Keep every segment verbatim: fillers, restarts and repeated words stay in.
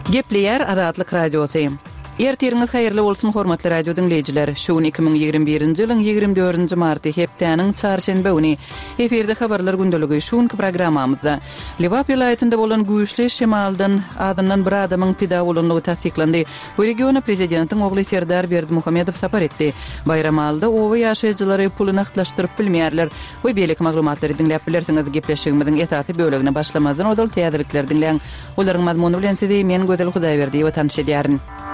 Gepleyer Adatlyk radiosu. Ertiriňiz haýyrly bolsun hormatly radio dinleýijiler. Şuň iki ming ýigirme birinji ýylyň ýigirme dördünji marty hepdeniň çarşenbe güni eferde habarlar gündöligi şuňky programmamyzda Liwap ýylaýatynda bolan güýçli şemaldan adından bir adamyň pida bolanlygy tasdiklandy. Bu regiona prezidentiň ogly Serdar Berdimuhammedow sapar etdi. Bayramalda owa ýaşaýjylary pulyny aklaşdyryp bilmeýärler. Bu beýlik maglumatlary dinläp bilersiňiz. Gepleşigimiziň etaty bölegine başlamazdan odal täzelikler dinleýän. Olaryň mazmuny bilen sizi men Gözel Hudaýberdi we tanış edýärin.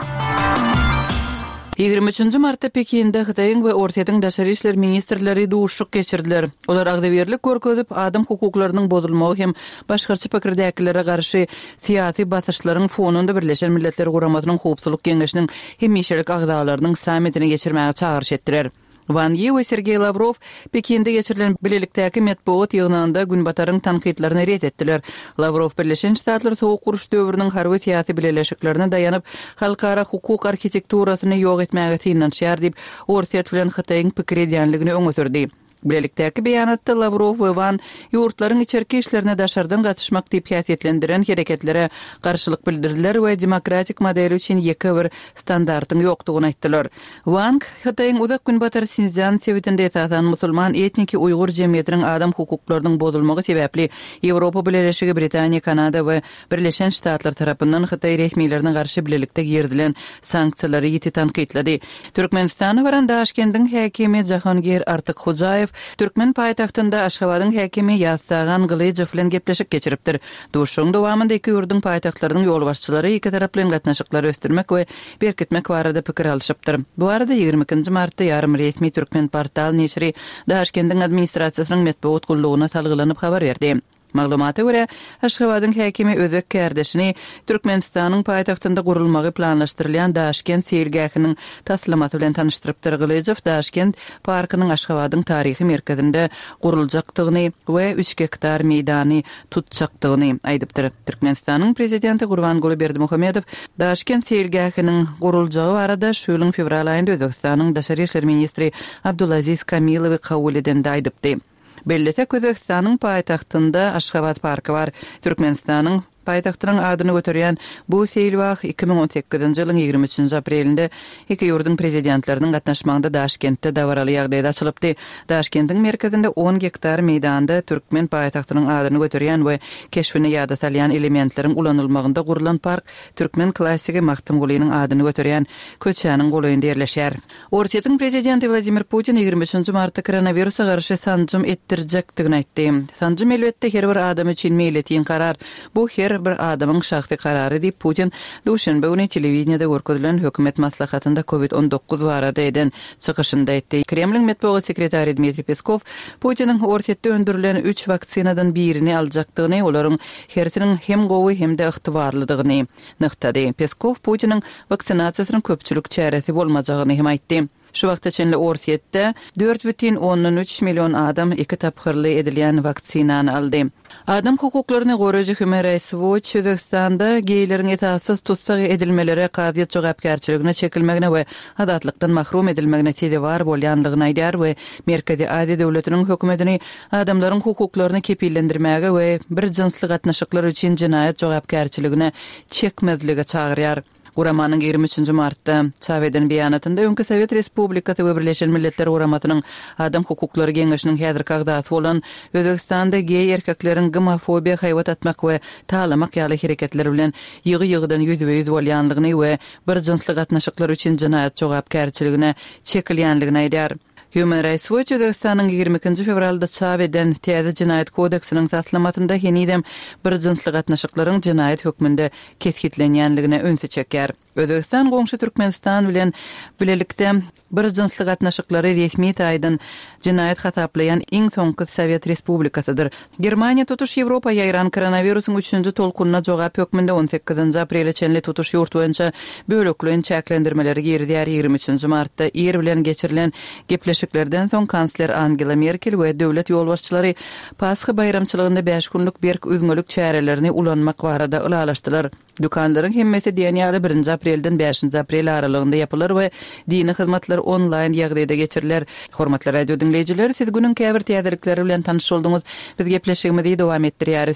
ýigirme üçünji martda Pekinde Hytaýyň we Ortaýatyň daşary işler ministrleri duşuk geçirdiler. Olar agdaberlik görkezip adam hukuklarynyň bozulmagy hem başgarçy pikirdäkilere garşy syýasy basyşlaryň fonunda Birleşen Milletler Guramatynyň howpsuzlyk geňeşiniň hemişelik agdalarynyň sammitini geçirmäge çağırış etdiler. Van Yi we Sergey Lavrov Pekinde geçirilen bilelikdäki metbuat ýygnynda günbataryň tanqidlaryny ret etdiler. Lavrov Birleşen Ştatlar soğuk guruş döwrüniň harby syýasy bileşiklerine daýanyp halkara hukuk arhitekturasyny ýok etmäge tinanşýar diýip Ortaýat bilen Hytaýyň pikir edýänligini öňe sürdi. Bilelikdäki beýanatda Lavrov we Van ýurtlaryň içerki işlerine daşardan gatnaşmak diýip häsiýetlendiren hereketlere garşylyk bildirdiler we demokratik model üçin ýeke bir standartyň ýokdugyny aýtdylar. Van Hytaýyň uzak günbatar Sinzan sewitinde ýaşaýan musulman etniki Uýgur jemgyýetiniň adam hukuklarynyň bozulmagy sebäpli Ýewropa Birleşigi, Britaniýa, Kanada we Birleşen Ştatlar tarapyndan Hytaý resmiýetlerine garşy bilelikde girilen sanksiýalary ýiti tanqidlady. Türkmenistana baran Daşkendiň häkimi Jahangir Artyk-Hojaýew Türkmen paýtagtynda Aşgabatyň häkimi Ýazsagan Gylyjew bilen gepleşik geçiripdir. Duşuň dowamında iki ýurdun paýtagtlarynyň ýol başçylary iki taraply gatnaşyklary ösdürmek we berkitmek barada pikir alşypdyr. Bu arada ýigirme ikinji martda ýarym resmi Türkmen portal neşri Daşkendiň administrasiýasynyň metbuat gullugyna salgylanyp habar berdi. Maglumata görä, Aşgabatyň häkimi özek kärdeşini Türkmenistanyň paýtagtynda gurulmagy planlaşdyrylýan Daşkent seýilgähiniň taslamasy bilen tanışdyrypdyr. Gylyjew Daşkent parkynyň Aşgabatyň taryhy merkezinde guruljakdygyny we üç hektar meýdany tutjakdygyny aýdypdyr. Türkmenistanyň prezidenti Gurbanguly Berdimuhammedow Daşkent seýilgähiniň guruljagy barada şu ýylyň fevral aýynda Özbekistanyň daşary işler ministri Abdulaziz Kamilowy kabul edende aýdypdy. Bellese Özbekistanyň paýtagtynda Aşgabat parky bar. Türkmenistanyň paýtagtynyň adyny göterýän bu seýilwag iki ming on sekizinji ýylyň ýigirme üçünji aprelinde iki ýurdun prezidentleriniň gatnaşmagynda Daşkentde dawaraly ýagdaýda açylypdy. Daşkentiň merkezinde on hektar meýdanda Türkmen paýtagtynyň adyny göterýän we keşfine ýada salýan elementleriň ulanylmagynda gurulan park Türkmen klassigi Maktum Gulynyň adyny göterýän köçäniň goýunda ýerleşýär. Ortaýatyň prezidenti Vladimir Putin ýigirme üçünji martda koronawirusa garşy sanjym etdirjekdigini aýtdy. Sanjym elbetde her bir adam üçin meýletiň karar. Bu her bir adamyň şahsy karary diýip Putin duşanbe güni telewiziýada görkezilen hökümet maslahatynda covid on dokuz barada eden çykyşynda aýtdy. Kremliň metbuat sekretary Dmitri Peskov Putiniň Ortaýatda öndürilen üç vaksinadan birini aljakdygyny, olaryň hersiniň hem gowy hem de ygtybarlydygyny nyktady. Peskov Putiniň vaksinasiýasynyň köpçülik çäresi bolmajagyny hem aýtdy. Şu wagtda çenli Ortaýatda dört butun on üç million adam iki tapgyrly edilýän vaksinany aldy. Adam hukuklaryny goraýjy Human Rights Watch Özbekistanda geýleriň esassız tutsak edilmeleri qazyat jogapkärçiligine çekilmegine we adatlykdan mahrum edilmegine sebäp bar bolýanlygyny aýdýar we Merkezi Aziýa döwletiniň hökümetini adamlaryň hukuklaryny kepillendirmäge we bir jinsli gatnaşyklar üçin jinaýat jogapkärçiligine çekmezlige çagyrýar. Guramanyň ýigirme üçünji martda çap eden beýanatynda öňkü Sowet Respublikasy we Birleşen Milletler Guramatynyň adam hukuklary geňeşiniň häzirki agdasy bolan Özbekistanda geý erkekleriň gomofobiýa haýwat atmak we talamak ýaly hereketleri bilen ýygy-ýygydan ýüzbe ýüz bolýanlygyny we bir jinsli gatnaşyklar üçin jinaýat jogapkärçiligine çekilýänligini aýdýar. Human Rights Watch Özbekistanyň ýigirme ikinji fevralda çap eden Täze jinaýat kodeksiniň taslamatynda henidem bir jinsli gatnaşyklaryň jinaýat hökmünde keskitlenýänligine öňse çeker. Özbekistan goňşy Türkmenistan bilen bilelikde bir jinsli gatnaşyklary resmi taýdan jinaýat hataplayan iň soňky Sowet Respublikasydyr. Germaniýa tutuş Ýewropa ýaýran koronawirusyň üçünji tolkununa jogap hökmünde on sekizinji aprel çenli tutuş ýurt boýunça böleklen çäklendirmeleri girdiýär. ýigirme üçünji martda er bilen geçirilen gepleşiklerden soň kansler Angela Merkel we döwlet ýolbaşçylary Pasxa bayramçylygynda beş günlük berk üzgünlük çärelerini ulanmak barada ulalaşdylar. Dükanlaryň hemmesi diýen ýaly birinji aprelden beşinji aprel aralygynda ýapylar we dini hyzmatlar online ýagdaýda geçiriler. Hormatly radio dinleýijiler, siz günüň käbir täzelikleri bilen tanyş boldyňyz. Biz gepleşigimizi dowam etdirýäris.